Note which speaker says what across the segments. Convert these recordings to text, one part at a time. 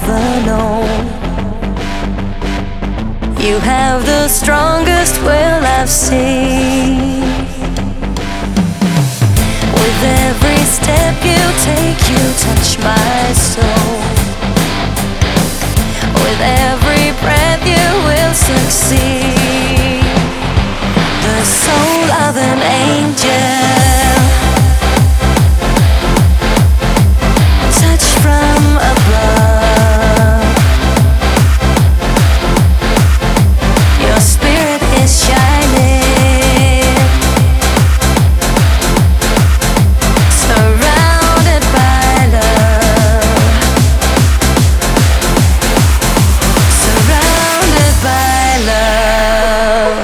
Speaker 1: never known. You have the strongest will I've seen. With every step you take, you touch my soul. With every breath you will succeed. The soul of an angel, touch from above. Your spirit is shining, surrounded by love, surrounded by love.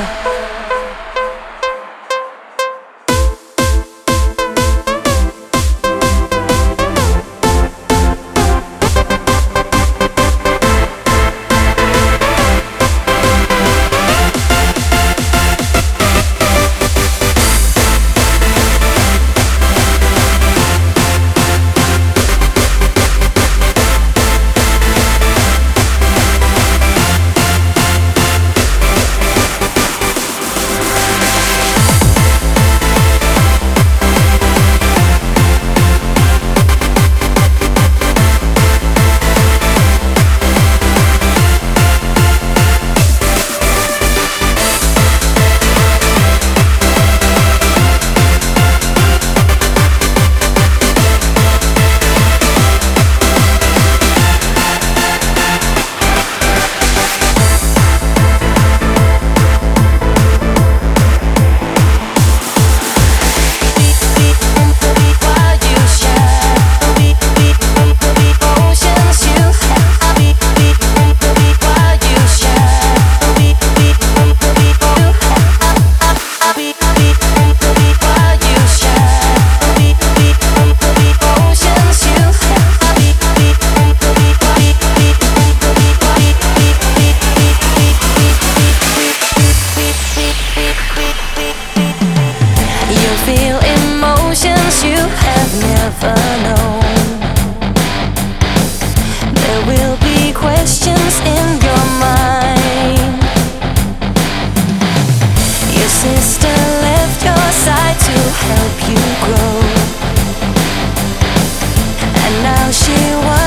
Speaker 1: Feel emotions you have never known. There will be questions in your mind. Your sister left your side to help you grow, and now she wants